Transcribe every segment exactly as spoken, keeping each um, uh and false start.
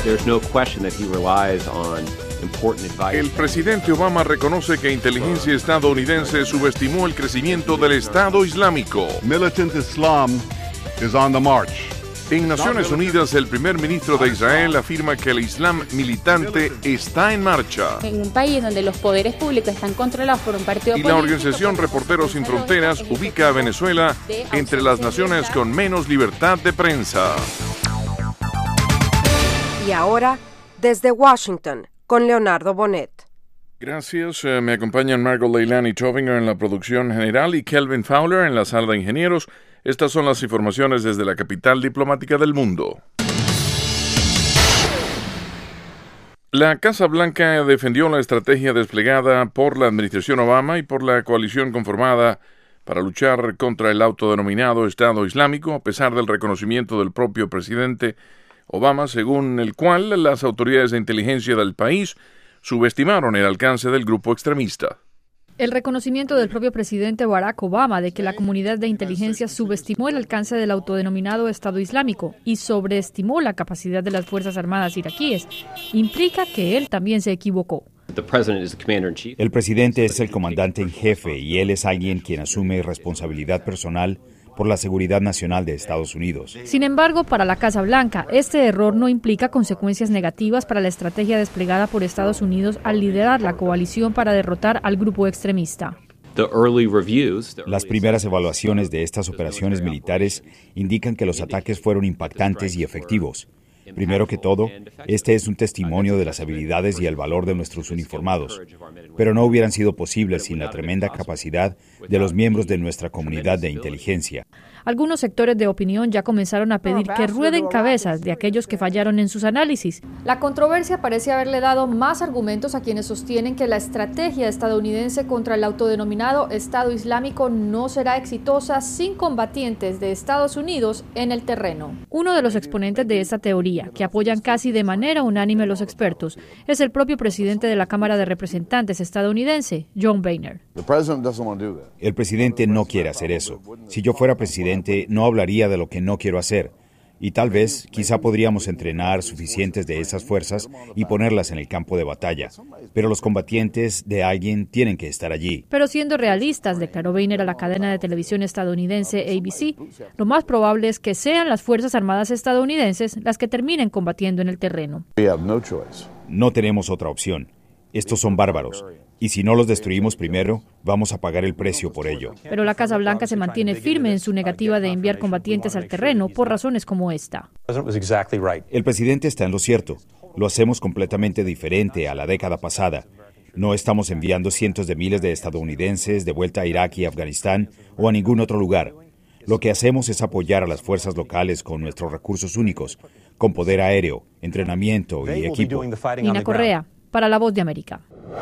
There's no question that he relies on important advice. El presidente Obama reconoce que inteligencia estadounidense subestimó el crecimiento del Estado Islámico. Militant Islam is on the march. En Naciones Unidas, el primer ministro de Israel afirma que el Islam militante está en marcha. En un país donde los poderes públicos están controlados por un partido Y político... la organización Reporteros Sin Fronteras ubica a Venezuela entre las naciones con menos libertad de prensa. Y ahora, desde Washington, con Leonardo Bonet. Gracias. Eh, me acompañan Margot Leilani Chovinger en la producción general y Kelvin Fowler en la sala de ingenieros. Estas son las informaciones desde la capital diplomática del mundo. La Casa Blanca defendió la estrategia desplegada por la administración Obama y por la coalición conformada para luchar contra el autodenominado Estado Islámico, a pesar del reconocimiento del propio presidente Obama, según el cual las autoridades de inteligencia del país subestimaron el alcance del grupo extremista. El reconocimiento del propio presidente Barack Obama de que la comunidad de inteligencia subestimó el alcance del autodenominado Estado Islámico y sobreestimó la capacidad de las Fuerzas Armadas iraquíes implica que él también se equivocó. El presidente es el comandante en jefe y él es alguien quien asume responsabilidad personal por la seguridad nacional de Estados Unidos. Sin embargo, para la Casa Blanca, este error no implica consecuencias negativas para la estrategia desplegada por Estados Unidos al liderar la coalición para derrotar al grupo extremista. Las primeras evaluaciones de estas operaciones militares indican que los ataques fueron impactantes y efectivos. Primero que todo, este es un testimonio de las habilidades y el valor de nuestros uniformados, pero no hubieran sido posibles sin la tremenda capacidad de los miembros de nuestra comunidad de inteligencia. Algunos sectores de opinión ya comenzaron a pedir que rueden cabezas de aquellos que fallaron en sus análisis. La controversia parece haberle dado más argumentos a quienes sostienen que la estrategia estadounidense contra el autodenominado Estado Islámico no será exitosa sin combatientes de Estados Unidos en el terreno. Uno de los exponentes de esta teoría, que apoyan casi de manera unánime los expertos, es el propio presidente de la Cámara de Representantes estadounidense, John Boehner. El presidente no quiere hacer eso. Si yo fuera presidente, no hablaría de lo que no quiero hacer. Y tal vez, quizá podríamos entrenar suficientes de esas fuerzas y ponerlas en el campo de batalla. Pero los combatientes de alguien tienen que estar allí. Pero siendo realistas, declaró Boehner a la cadena de televisión estadounidense A B C, lo más probable es que sean las Fuerzas Armadas estadounidenses las que terminen combatiendo en el terreno. No tenemos otra opción. Estos son bárbaros. Y si no los destruimos primero, vamos a pagar el precio por ello. Pero la Casa Blanca se mantiene firme en su negativa de enviar combatientes al terreno por razones como esta. El presidente está en lo cierto. Lo hacemos completamente diferente a la década pasada. No estamos enviando cientos de miles de estadounidenses de vuelta a Irak y Afganistán o a ningún otro lugar. Lo que hacemos es apoyar a las fuerzas locales con nuestros recursos únicos, con poder aéreo, entrenamiento y equipo. Nina Correa, para La Voz de América.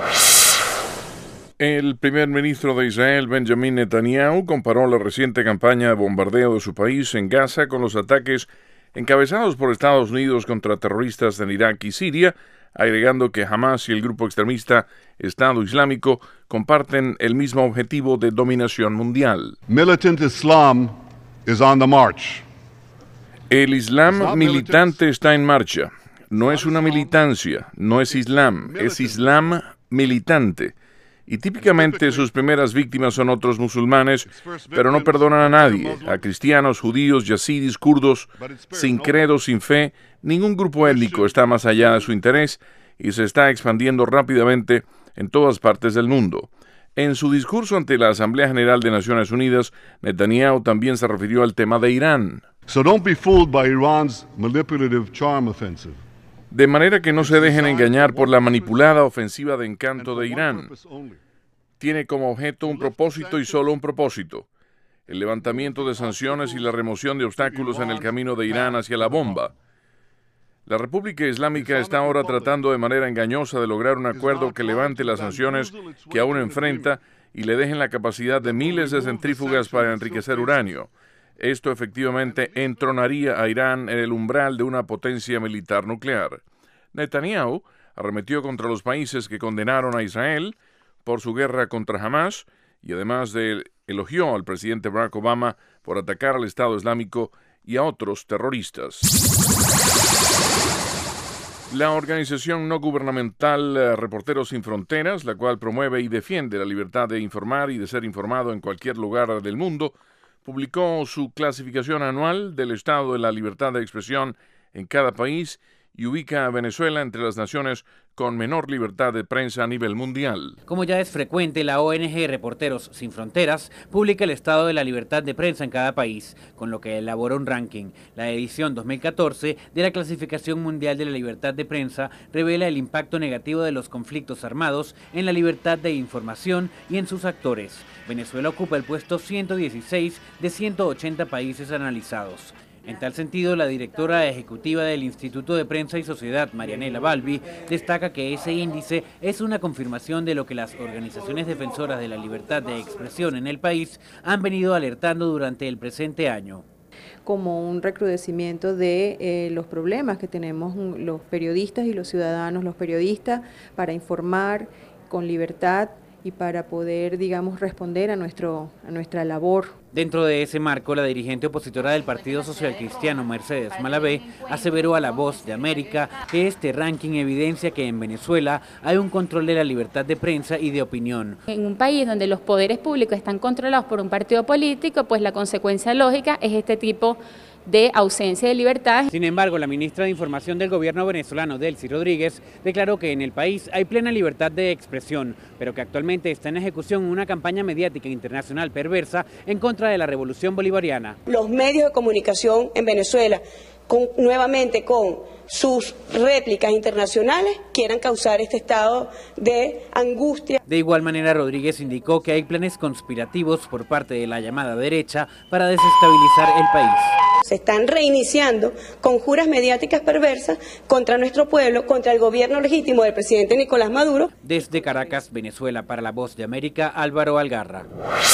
El primer ministro de Israel, Benjamin Netanyahu, comparó la reciente campaña de bombardeo de su país en Gaza con los ataques encabezados por Estados Unidos contra terroristas en Irak y Siria, agregando que Hamas y el grupo extremista Estado Islámico comparten el mismo objetivo de dominación mundial. Militant Islam is on the march. El Islam militante está en marcha. No es una militancia, no es Islam, es Islam militante. Y típicamente sus primeras víctimas son otros musulmanes, pero no perdonan a nadie, a cristianos, judíos, yazidis, kurdos, sin credo, sin fe. Ningún grupo étnico está más allá de su interés y se está expandiendo rápidamente en todas partes del mundo. En su discurso ante la Asamblea General de Naciones Unidas, Netanyahu también se refirió al tema de Irán. So don't be fooled by Iran's manipulative charm offensive. De manera que no se dejen engañar por la manipulada ofensiva de encanto de Irán. Tiene como objeto un propósito y solo un propósito: el levantamiento de sanciones y la remoción de obstáculos en el camino de Irán hacia la bomba. La República Islámica está ahora tratando de manera engañosa de lograr un acuerdo que levante las sanciones que aún enfrenta y le dejen la capacidad de miles de centrífugas para enriquecer uranio. Esto efectivamente entronaría a Irán en el umbral de una potencia militar nuclear. Netanyahu arremetió contra los países que condenaron a Israel por su guerra contra Hamas y además de elogió al presidente Barack Obama por atacar al Estado Islámico y a otros terroristas. La organización no gubernamental eh, Reporteros Sin Fronteras, la cual promueve y defiende la libertad de informar y de ser informado en cualquier lugar del mundo, publicó su clasificación anual del estado de la libertad de expresión en cada país y ubica a Venezuela entre las naciones con menor libertad de prensa a nivel mundial. Como ya es frecuente, la O N G Reporteros Sin Fronteras publica el estado de la libertad de prensa en cada país, con lo que elabora un ranking. La edición dos mil catorce de la Clasificación Mundial de la Libertad de Prensa revela el impacto negativo de los conflictos armados en la libertad de información y en sus actores. Venezuela ocupa el puesto ciento dieciséis de ciento ochenta países analizados. En tal sentido, la directora ejecutiva del Instituto de Prensa y Sociedad, Marianela Balbi, destaca que ese índice es una confirmación de lo que las organizaciones defensoras de la libertad de expresión en el país han venido alertando durante el presente año. Como un recrudecimiento de eh, los problemas que tenemos los periodistas y los ciudadanos, los periodistas, para informar con libertad y para poder, digamos, responder a, nuestro, a nuestra labor. Dentro de ese marco, la dirigente opositora del Partido Social Cristiano, Mercedes Malavé, aseveró a La Voz de América que este ranking evidencia que en Venezuela hay un control de la libertad de prensa y de opinión. En un país donde los poderes públicos están controlados por un partido político, pues la consecuencia lógica es este tipo de ausencia de libertad. Sin embargo, la ministra de Información del gobierno venezolano, Delcy Rodríguez, declaró que en el país hay plena libertad de expresión, pero que actualmente está en ejecución una campaña mediática internacional perversa en contra de la revolución bolivariana. Los medios de comunicación en Venezuela, con, nuevamente con sus réplicas internacionales, quieran causar este estado de angustia. De igual manera, Rodríguez indicó que hay planes conspirativos por parte de la llamada derecha para desestabilizar el país. Se están reiniciando conjuras mediáticas perversas contra nuestro pueblo, contra el gobierno legítimo del presidente Nicolás Maduro. Desde Caracas, Venezuela, para La Voz de América, Álvaro Algarra.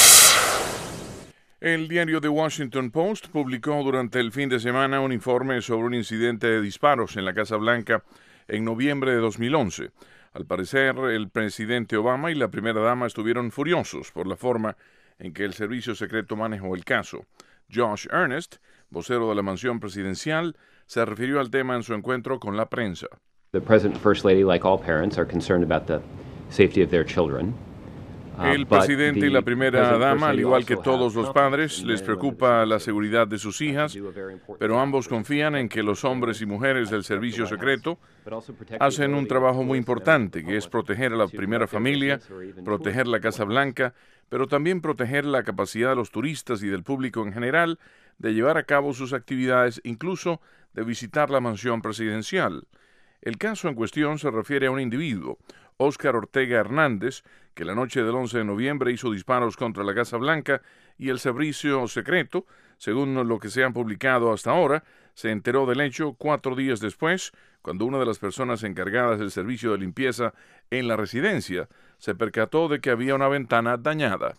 El diario The Washington Post publicó durante el fin de semana un informe sobre un incidente de disparos en la Casa Blanca en noviembre de dos mil once. Al parecer, el presidente Obama y la primera dama estuvieron furiosos por la forma en que el servicio secreto manejó el caso. Josh Earnest, vocero de la mansión presidencial, se refirió al tema en su encuentro con la prensa. The President and First Lady, like all parents, are concerned about the safety of their children. El presidente y la primera dama, al igual que todos los padres, les preocupa la seguridad de sus hijas, pero ambos confían en que los hombres y mujeres del servicio secreto hacen un trabajo muy importante, que es proteger a la primera familia, proteger la Casa Blanca, pero también proteger la capacidad de los turistas y del público en general de llevar a cabo sus actividades, incluso de visitar la mansión presidencial. El caso en cuestión se refiere a un individuo, Oscar Ortega Hernández, que la noche del once de noviembre hizo disparos contra la Casa Blanca y el servicio secreto, según lo que se han publicado hasta ahora, se enteró del hecho cuatro días después, cuando una de las personas encargadas del servicio de limpieza en la residencia se percató de que había una ventana dañada.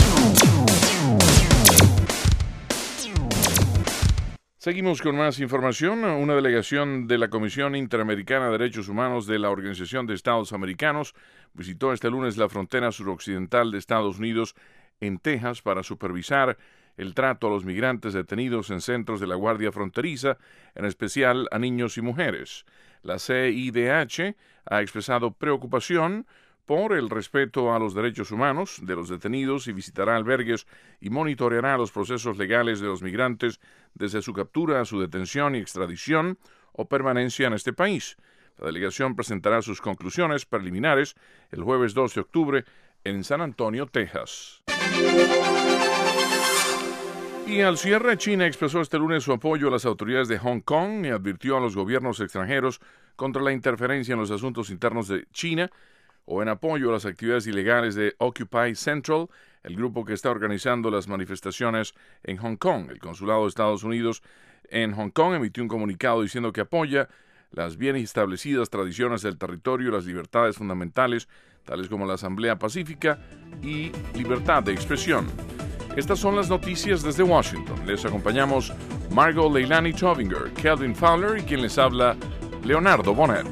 Seguimos con más información. Una delegación de la Comisión Interamericana de Derechos Humanos de la Organización de Estados Americanos visitó este lunes la frontera suroccidental de Estados Unidos en Texas para supervisar el trato a los migrantes detenidos en centros de la Guardia Fronteriza, en especial a niños y mujeres. La C I D H ha expresado preocupación por el respeto a los derechos humanos de los detenidos y visitará albergues y monitoreará los procesos legales de los migrantes desde su captura a su detención y extradición o permanencia en este país. La delegación presentará sus conclusiones preliminares el jueves dos de octubre en San Antonio, Texas. Y al cierre, China expresó este lunes su apoyo a las autoridades de Hong Kong y advirtió a los gobiernos extranjeros contra la interferencia en los asuntos internos de China o en apoyo a las actividades ilegales de Occupy Central, el grupo que está organizando las manifestaciones en Hong Kong. El consulado de Estados Unidos en Hong Kong emitió un comunicado diciendo que apoya las bien establecidas tradiciones del territorio y las libertades fundamentales, tales como la Asamblea Pacífica y libertad de expresión. Estas son las noticias desde Washington. Les acompañamos Margot Leilani Tovinger, Kelvin Fowler y quien les habla, Leonardo Bonet.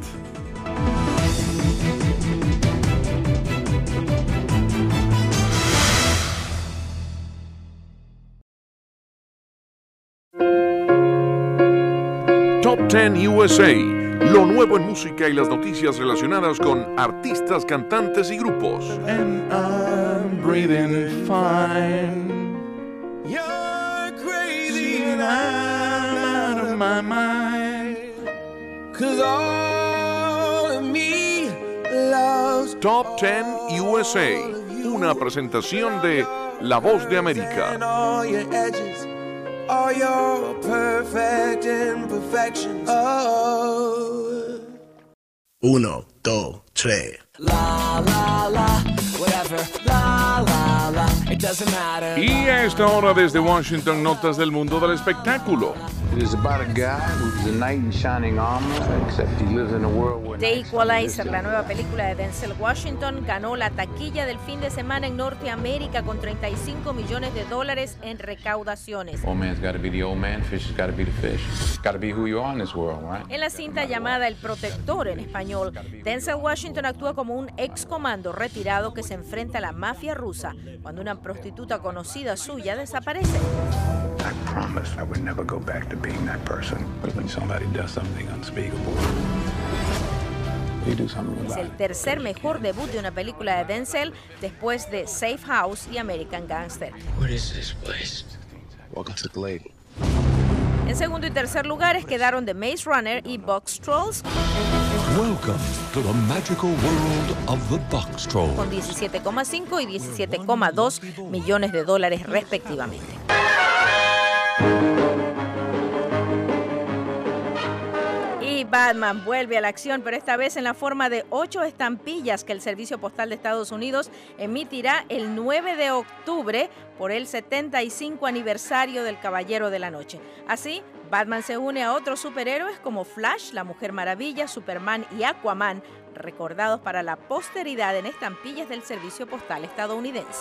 Top ten U S A, Lo nuevo en música y las noticias relacionadas con artistas, cantantes y grupos. And I'm breathing fine. You're crazy and I'm out of my mind. 'Cause all of me loves Top diez U S A, una presentación de La Voz de América. all your perfect imperfections. Oh. Uno, dos, tres. La, la, la, whatever. La, la, la, it doesn't matter. Y a esta hora desde Washington, notas del mundo del espectáculo. It is about a guy who's a knight in shining armor, except he lives in a world where... The Equalizer, la nueva película de Denzel Washington, ganó la taquilla del fin de semana en Norteamérica con treinta y cinco millones de dólares en recaudaciones. Old man's got to be the old man, fish has got to be the fish. Got to be who you are in this world, right? En la cinta llamada El Protector en español, Denzel Washington actúa como un ex comando retirado que se enfrenta a la mafia rusa cuando una prostituta conocida suya desaparece. I promised I would never go back to being that person. But when somebody does something unspeakable, you do something Es about el it. tercer mejor debut de una película de Denzel después de Safe House y American Gangster. What is this place? Welcome to the lady. En segundo y tercer lugares quedaron The Maze Runner y Box Trolls Welcome to the magical world of the Box Troll. con diecisiete coma cinco y diecisiete coma dos millones de dólares respectivamente. Y Batman vuelve a la acción, pero esta vez en la forma de ocho estampillas que el Servicio Postal de Estados Unidos emitirá el nueve de octubre por el setenta y cinco aniversario del Caballero de la Noche. Así, Batman se une a otros superhéroes como Flash, la Mujer Maravilla, Superman y Aquaman, recordados para la posteridad en estampillas del Servicio Postal estadounidense.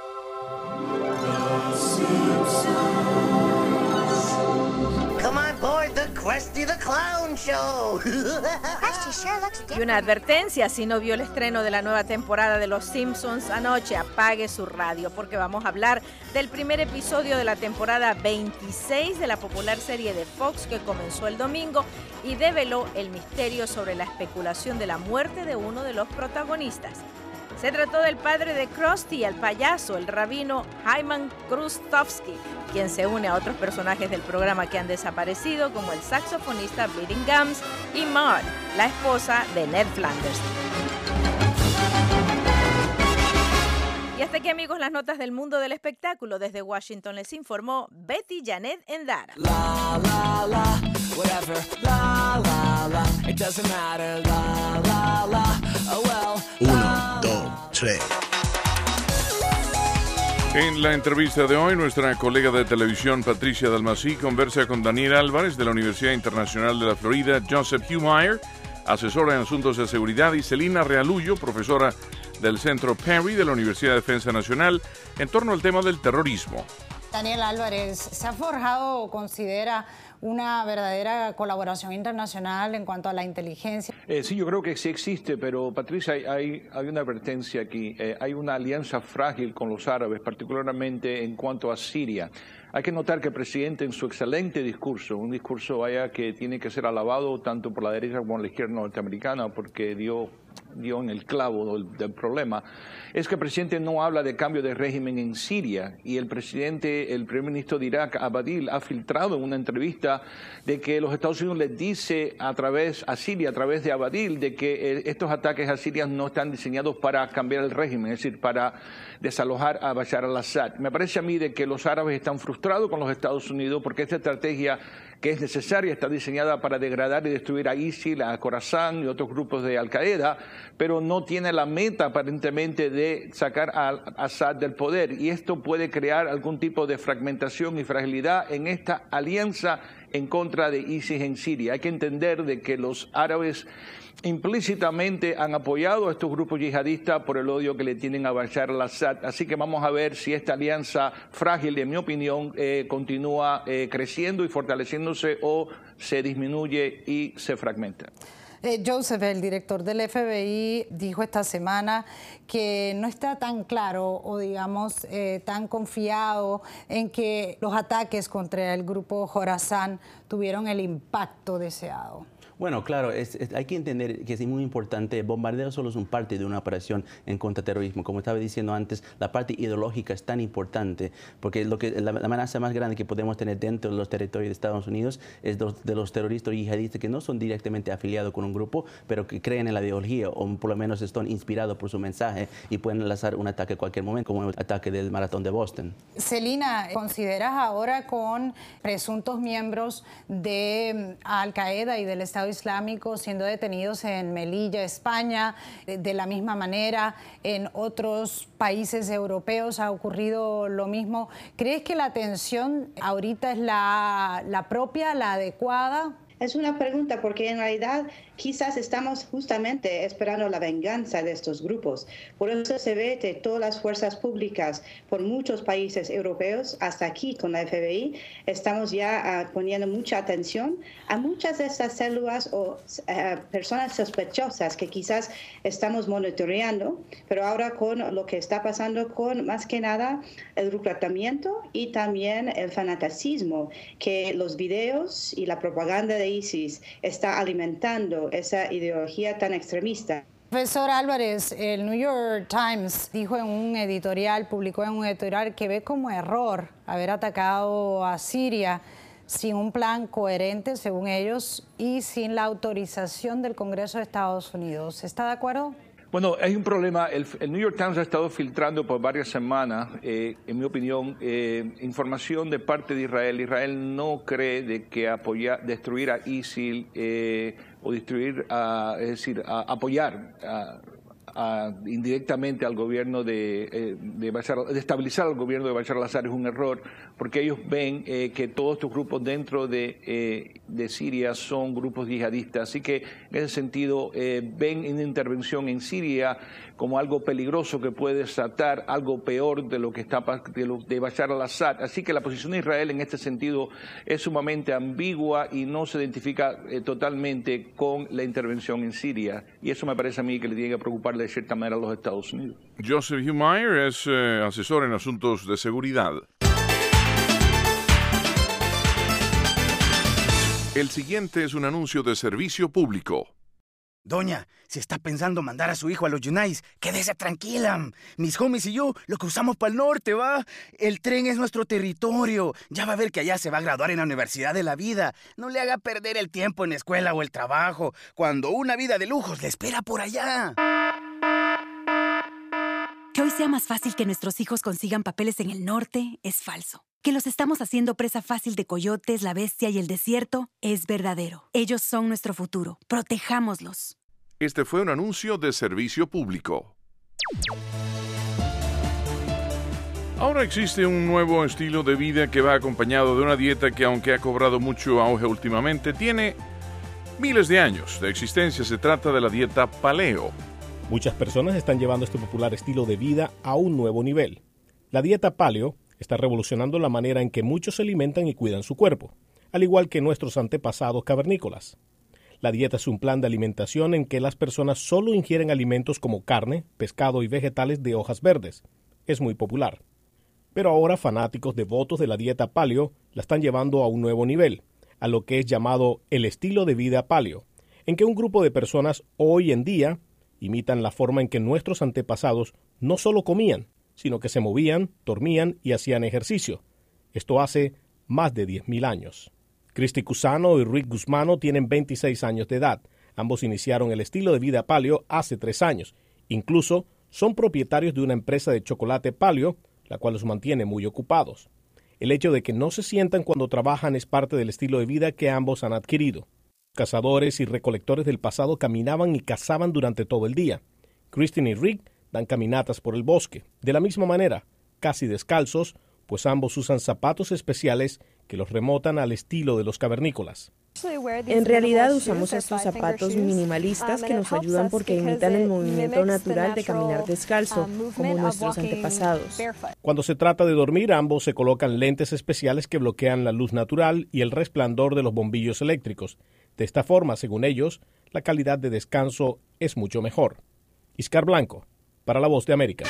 Come on board the Krusty the Clown Show. Y una advertencia, si no vio el estreno de la nueva temporada de Los Simpsons anoche, apague su radio porque vamos a hablar del primer episodio de la temporada veintiséis de la popular serie de Fox que comenzó el domingo y develó el misterio sobre la especulación de la muerte de uno de los protagonistas. Se trató del padre de Krusty, el payaso, el rabino Hyman Krustovsky, quien se une a otros personajes del programa que han desaparecido, como el saxofonista Bleeding Gums y Maud, la esposa de Ned Flanders. Y hasta aquí, amigos, las notas del mundo del espectáculo. Desde Washington les informó Betty Janet Endara. La, la, la, whatever. La, la, la, it doesn't matter. La, la, la, oh well. Uno, dos, tres. En la entrevista de hoy, nuestra colega de televisión Patricia Dalmasí conversa con Daniel Álvarez de la Universidad Internacional de la Florida, Joseph Humire, asesora en asuntos de seguridad, y Celina Realullo, profesora del Centro Perry de la Universidad de Defensa Nacional, en torno al tema del terrorismo. Daniel Álvarez, ¿se ha forjado o considera una verdadera colaboración internacional en cuanto a la inteligencia? Eh, sí, yo creo que sí existe, pero Patricia, hay, hay, hay una advertencia aquí. Eh, hay una alianza frágil con los árabes, particularmente en cuanto a Siria. Hay que notar que el presidente, en su excelente discurso, un discurso vaya que tiene que ser alabado tanto por la derecha como por la izquierda norteamericana, porque dio, dio en el clavo del, del problema, es que el presidente no habla de cambio de régimen en Siria, y el presidente, el primer ministro de Irak, Abadil, ha filtrado en una entrevista de que los Estados Unidos les dice a través a Siria, a través de Abadil, de que eh, estos ataques a Siria no están diseñados para cambiar el régimen, es decir, para desalojar a Bashar al-Assad. Me parece a mí de que los árabes están frustrados con los Estados Unidos porque esta estrategia, que es necesaria, está diseñada para degradar y destruir a ISIL, a Khorasan y otros grupos de Al-Qaeda, pero no tiene la meta aparentemente de sacar a Assad del poder, y esto puede crear algún tipo de fragmentación y fragilidad en esta alianza en contra de ISIS en Siria. Hay que entender de que los árabes implícitamente han apoyado a estos grupos yihadistas por el odio que le tienen a Bashar al-Assad. Así que vamos a ver si esta alianza frágil, en mi opinión, eh, continúa eh, creciendo y fortaleciéndose o se disminuye y se fragmenta. Eh, Joseph, el director del F B I, dijo esta semana que no está tan claro o digamos eh, tan confiado en que los ataques contra el grupo Jorazán tuvieron el impacto deseado. Bueno, claro, es, es, hay que entender que es muy importante. El bombardeo solo es un parte de una operación en contraterrorismo. Como estaba diciendo antes, la parte ideológica es tan importante porque lo que, la, la amenaza más grande que podemos tener dentro de los territorios de Estados Unidos es de los, de los terroristas yihadistas que no son directamente afiliados con un grupo, pero que creen en la ideología o por lo menos están inspirados por su mensaje y pueden lanzar un ataque a cualquier momento, como el ataque del maratón de Boston. Celina, ¿consideras ahora con presuntos miembros de Al-Qaeda y del Estado Islámico siendo detenidos en Melilla, España, de la misma manera en otros países europeos ha ocurrido lo mismo? ¿Crees que la atención ahorita es la, la propia, la adecuada? Es una pregunta porque en realidad quizás estamos justamente esperando la venganza de estos grupos. Por eso se ve que todas las fuerzas públicas por muchos países europeos, hasta aquí con la F B I, estamos ya uh, poniendo mucha atención a muchas de estas células o uh, personas sospechosas que quizás estamos monitoreando, pero ahora con lo que está pasando con más que nada el reclutamiento y también el fanaticismo que los videos y la propaganda de ISIS está alimentando esa ideología tan extremista. Profesor Álvarez, el New York Times dijo en un editorial, publicó en un editorial que ve como error haber atacado a Siria sin un plan coherente, según ellos, y sin la autorización del Congreso de Estados Unidos. ¿Está de acuerdo? Bueno, hay un problema. El, el New York Times ha estado filtrando por varias semanas, eh, en mi opinión, eh, información de parte de Israel. Israel no cree de que apoyar, destruir a ISIL eh, o destruir, a, es decir, a, apoyar a, a, indirectamente al gobierno de, eh, de Bashar, de estabilizar al gobierno de Bashar al-Assad es un error, porque ellos ven eh, que todos estos grupos dentro de, eh, de Siria son grupos yihadistas. Así que en ese sentido eh, ven una intervención en Siria como algo peligroso que puede desatar algo peor de lo que está de, lo, de Bashar al-Assad. Así que la posición de Israel en este sentido es sumamente ambigua y no se identifica eh, totalmente con la intervención en Siria. Y eso me parece a mí que le tiene que preocupar de cierta manera a los Estados Unidos. Joseph Humire es eh, asesor en asuntos de seguridad. El siguiente es un anuncio de servicio público. Doña, si está pensando mandar a su hijo a los Yunais, quédese tranquila. Mis homies y yo lo cruzamos para el norte, ¿va? El tren es nuestro territorio. Ya va a ver que allá se va a graduar en la Universidad de la Vida. No le haga perder el tiempo en la escuela o el trabajo, cuando una vida de lujos le espera por allá. Que hoy sea más fácil que nuestros hijos consigan papeles en el norte es falso. Que los estamos haciendo presa fácil de coyotes, la bestia y el desierto es verdadero. Ellos son nuestro futuro. Protejámoslos. Este fue un anuncio de servicio público. Ahora existe un nuevo estilo de vida que va acompañado de una dieta que, aunque ha cobrado mucho auge últimamente, tiene miles de años de existencia. Se trata de la dieta paleo. Muchas personas están llevando este popular estilo de vida a un nuevo nivel. La dieta paleo está revolucionando la manera en que muchos se alimentan y cuidan su cuerpo, al igual que nuestros antepasados cavernícolas. La dieta es un plan de alimentación en que las personas solo ingieren alimentos como carne, pescado y vegetales de hojas verdes. Es muy popular. Pero ahora fanáticos devotos de la dieta paleo la están llevando a un nuevo nivel, a lo que es llamado el estilo de vida paleo, en que un grupo de personas hoy en día imitan la forma en que nuestros antepasados no solo comían, sino que se movían, dormían y hacían ejercicio. Esto hace más de diez mil años. Cristi Cusano y Rick Guzmano tienen veintiséis años de edad. Ambos iniciaron el estilo de vida paleo hace tres años. Incluso son propietarios de una empresa de chocolate paleo, la cual los mantiene muy ocupados. El hecho de que no se sientan cuando trabajan es parte del estilo de vida que ambos han adquirido. Cazadores y recolectores del pasado caminaban y cazaban durante todo el día. Kristen y Rick dan caminatas por el bosque, de la misma manera, casi descalzos, pues ambos usan zapatos especiales que los remontan al estilo de los cavernícolas. En realidad usamos estos zapatos minimalistas que nos ayudan porque imitan el movimiento natural de caminar descalzo, como nuestros antepasados. Cuando se trata de dormir, ambos se colocan lentes especiales que bloquean la luz natural y el resplandor de los bombillos eléctricos. De esta forma, según ellos, la calidad de descanso es mucho mejor. Iscar Blanco, para La Voz de América.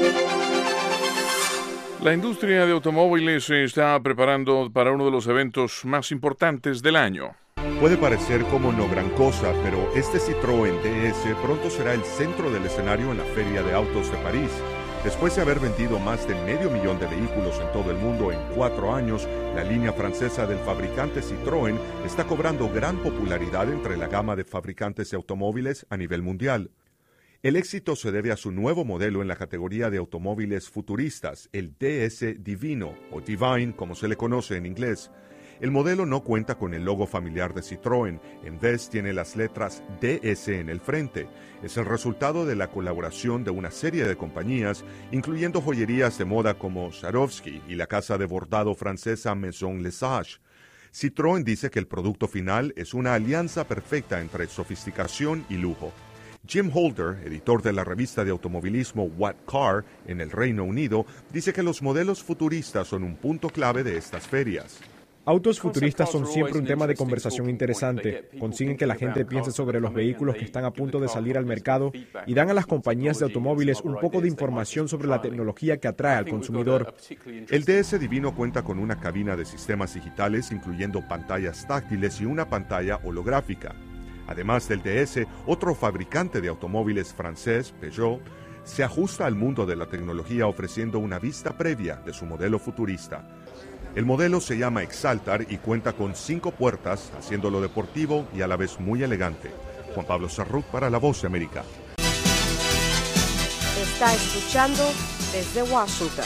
La industria de automóviles se está preparando para uno de los eventos más importantes del año. Puede parecer como no gran cosa, pero este Citroën D S pronto será el centro del escenario en la Feria de Autos de París. Después de haber vendido más de medio millón de vehículos en todo el mundo en cuatro años, la línea francesa del fabricante Citroën está cobrando gran popularidad entre la gama de fabricantes de automóviles a nivel mundial. El éxito se debe a su nuevo modelo en la categoría de automóviles futuristas, el D S Divino, o Divine como se le conoce en inglés. El modelo no cuenta con el logo familiar de Citroën, en vez tiene las letras D S en el frente. Es el resultado de la colaboración de una serie de compañías, incluyendo joyerías de moda como Swarovski y la casa de bordado francesa Maison Lesage. Citroën dice que el producto final es una alianza perfecta entre sofisticación y lujo. Jim Holder, editor de la revista de automovilismo What Car en el Reino Unido, dice que los modelos futuristas son un punto clave de estas ferias. Autos futuristas son siempre un tema de conversación interesante. Consiguen que la gente piense sobre los vehículos que están a punto de salir al mercado y dan a las compañías de automóviles un poco de información sobre la tecnología que atrae al consumidor. El D S Divino cuenta con una cabina de sistemas digitales, incluyendo pantallas táctiles y una pantalla holográfica. Además del D S, otro fabricante de automóviles francés, Peugeot, se ajusta al mundo de la tecnología ofreciendo una vista previa de su modelo futurista. El modelo se llama Exaltar y cuenta con cinco puertas, haciéndolo deportivo y a la vez muy elegante. Juan Pablo Sarruc para La Voz de América. Está escuchando desde Washington.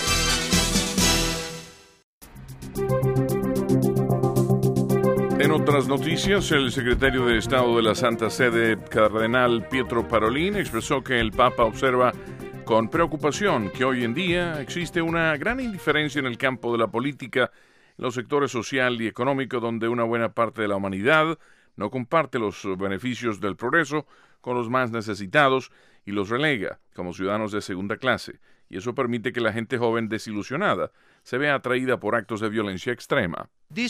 En otras noticias, el secretario de Estado de la Santa Sede, Cardenal Pietro Parolin, expresó que el Papa observa con preocupación que hoy en día existe una gran indiferencia en el campo de la política, en los sectores social y económico, donde una buena parte de la humanidad no comparte los beneficios del progreso con los más necesitados y los relega como ciudadanos de segunda clase, y eso permite que la gente joven desilusionada se vea atraída por actos de violencia extrema.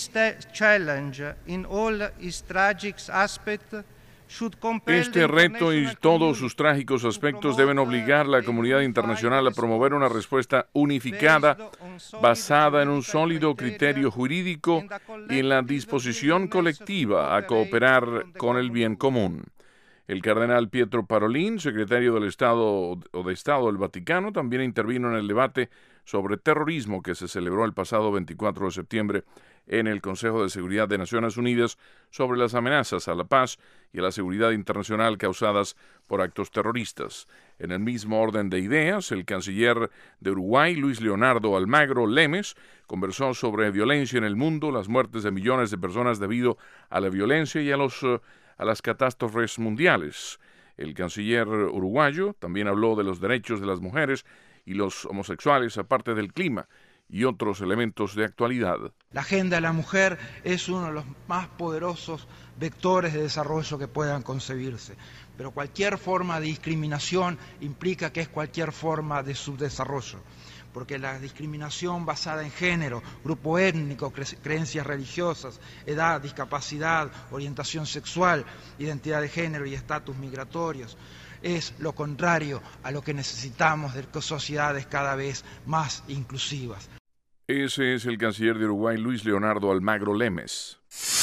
Este reto y todos sus trágicos aspectos deben obligar a la comunidad internacional a promover una respuesta unificada basada en un sólido criterio jurídico y en la disposición colectiva a cooperar con el bien común. El cardenal Pietro Parolin, secretario del Estado o de Estado del Vaticano, también intervino en el debate sobre terrorismo que se celebró el pasado veinticuatro de septiembre en el Consejo de Seguridad de Naciones Unidas sobre las amenazas a la paz y a la seguridad internacional causadas por actos terroristas. En el mismo orden de ideas, el canciller de Uruguay, Luis Leonardo Almagro Lemes, conversó sobre violencia en el mundo, las muertes de millones de personas debido a la violencia y a los uh, a las catástrofes mundiales. El canciller uruguayo también habló de los derechos de las mujeres y los homosexuales, aparte del clima y otros elementos de actualidad. La agenda de la mujer es uno de los más poderosos vectores de desarrollo que puedan concebirse, pero cualquier forma de discriminación implica que es cualquier forma de subdesarrollo, porque la discriminación basada en género, grupo étnico, cre- creencias religiosas, edad, discapacidad, orientación sexual, identidad de género y estatus migratorios, es lo contrario a lo que necesitamos de sociedades cada vez más inclusivas. Ese es el canciller de Uruguay, Luis Leonardo Almagro Lemes.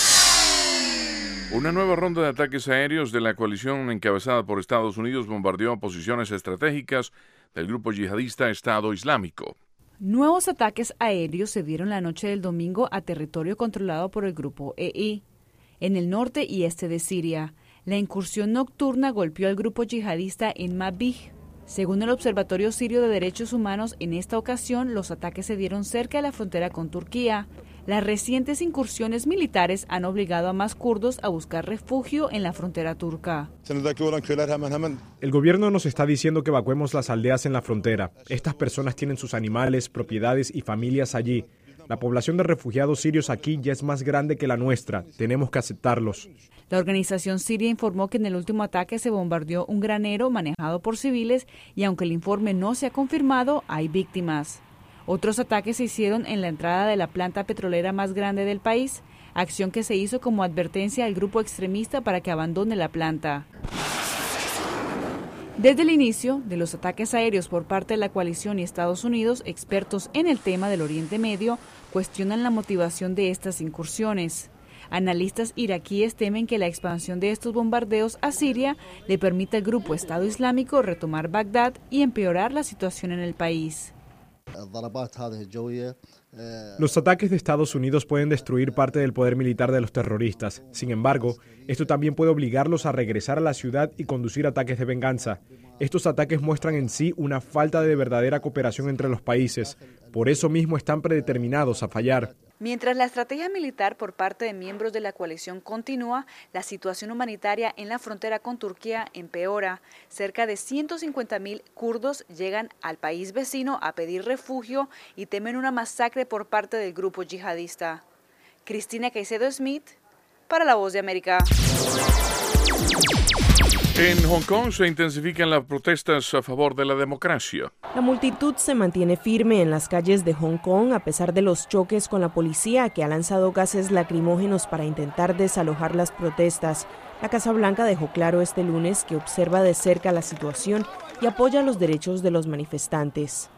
Una nueva ronda de ataques aéreos de la coalición encabezada por Estados Unidos bombardeó posiciones estratégicas del grupo yihadista Estado Islámico. Nuevos ataques aéreos se dieron la noche del domingo a territorio controlado por el grupo E I, en el norte y este de Siria. La incursión nocturna golpeó al grupo yihadista en Manbij. Según el Observatorio Sirio de Derechos Humanos, en esta ocasión los ataques se dieron cerca de la frontera con Turquía. Las recientes incursiones militares han obligado a más kurdos a buscar refugio en la frontera turca. El gobierno nos está diciendo que evacuemos las aldeas en la frontera. Estas personas tienen sus animales, propiedades y familias allí. La población de refugiados sirios aquí ya es más grande que la nuestra. Tenemos que aceptarlos. La organización siria informó que en el último ataque se bombardeó un granero manejado por civiles y aunque el informe no se ha confirmado, hay víctimas. Otros ataques se hicieron en la entrada de la planta petrolera más grande del país. acción que se hizo como advertencia al grupo extremista para que abandone la planta. Desde el inicio de los ataques aéreos por parte de la coalición y Estados Unidos, expertos en el tema del Oriente Medio cuestionan la motivación de estas incursiones. Analistas iraquíes temen que la expansión de estos bombardeos a Siria le permita al grupo Estado Islámico retomar Bagdad y empeorar la situación en el país. Los ataques de Estados Unidos pueden destruir parte del poder militar de los terroristas. Sin embargo, esto también puede obligarlos a regresar a la ciudad y conducir ataques de venganza. Estos ataques muestran en sí una falta de verdadera cooperación entre los países. Por eso mismo están predeterminados a fallar. Mientras la estrategia militar por parte de miembros de la coalición continúa, la situación humanitaria en la frontera con Turquía empeora. Cerca de ciento cincuenta mil kurdos llegan al país vecino a pedir refugio y temen una masacre por parte del grupo yihadista. Cristina Caicedo Smith, para La Voz de América. En Hong Kong se intensifican las protestas a favor de la democracia. La multitud se mantiene firme en las calles de Hong Kong a pesar de los choques con la policía, que ha lanzado gases lacrimógenos para intentar desalojar las protestas. La Casa Blanca dejó claro este lunes que observa de cerca la situación y apoya los derechos de los manifestantes.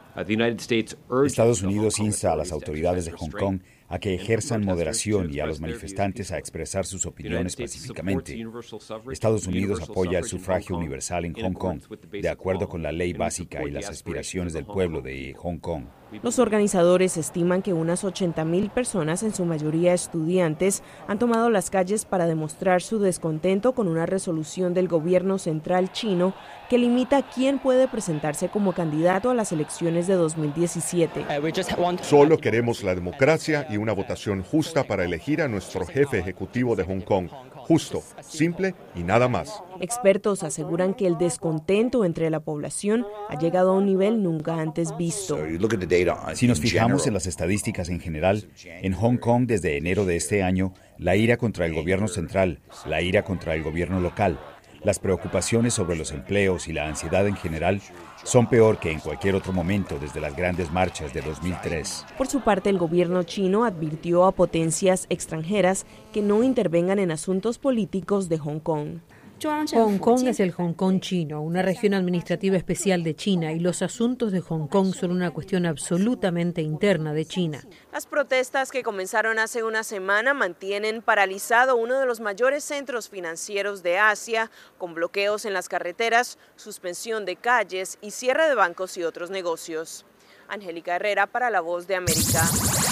Estados Unidos insta a las autoridades de Hong Kong a que ejerzan moderación y a los manifestantes a expresar sus opiniones pacíficamente. Estados Unidos apoya el sufragio universal en Hong Kong, de acuerdo con la ley básica y las aspiraciones del pueblo de Hong Kong. Los organizadores estiman que unas ochenta mil personas, en su mayoría estudiantes, han tomado las calles para demostrar su descontento con una resolución del gobierno central chino que limita quién puede presentarse como candidato a las elecciones de dos mil diecisiete. Solo queremos la democracia y una votación justa para elegir a nuestro jefe ejecutivo de Hong Kong. Justo, simple y nada más. Expertos aseguran que el descontento entre la población ha llegado a un nivel nunca antes visto. Si nos fijamos en las estadísticas en general, en Hong Kong desde enero de este año, la ira contra el gobierno central, la ira contra el gobierno local, las preocupaciones sobre los empleos y la ansiedad en general son peor que en cualquier otro momento desde las grandes marchas de dos mil tres. Por su parte, el gobierno chino advirtió a potencias extranjeras que no intervengan en asuntos políticos de Hong Kong. Hong Kong es el Hong Kong chino, una región administrativa especial de China, y los asuntos de Hong Kong son una cuestión absolutamente interna de China. Las protestas que comenzaron hace una semana mantienen paralizado uno de los mayores centros financieros de Asia, con bloqueos en las carreteras, suspensión de calles y cierre de bancos y otros negocios. Angélica Herrera, para La Voz de América.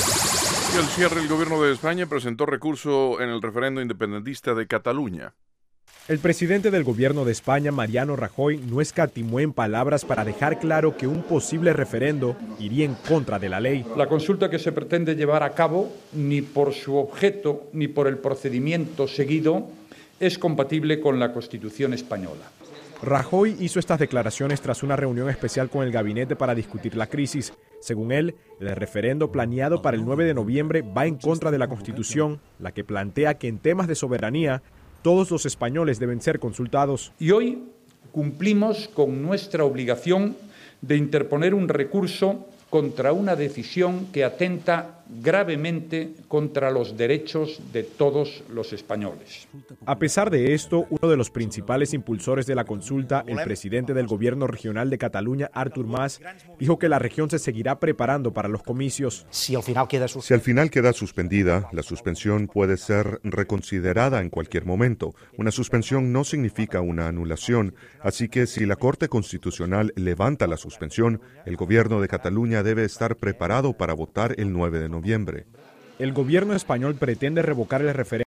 Y al cierre, el gobierno de España presentó recurso en el referendo independentista de Cataluña. El presidente del gobierno de España, Mariano Rajoy, no escatimó en palabras para dejar claro que un posible referendo iría en contra de la ley. La consulta que se pretende llevar a cabo, ni por su objeto ni por el procedimiento seguido, es compatible con la Constitución española. Rajoy hizo estas declaraciones tras una reunión especial con el gabinete para discutir la crisis. Según él, el referendo planeado para el nueve de noviembre va en contra de la Constitución, la que plantea que en temas de soberanía todos los españoles deben ser consultados. Y hoy cumplimos con nuestra obligación de interponer un recurso contra una decisión que atenta gravemente contra los derechos de todos los españoles. A pesar de esto, uno de los principales impulsores de la consulta, el presidente del gobierno regional de Cataluña, Artur Mas, dijo que la región se seguirá preparando para los comicios. Si al final queda, si al final queda suspendida, la suspensión puede ser reconsiderada en cualquier momento. Una suspensión no significa una anulación, así que si la Corte Constitucional levanta la suspensión, el gobierno de Cataluña debe estar preparado para votar el nueve de noviembre. El gobierno español pretende revocar el referéndum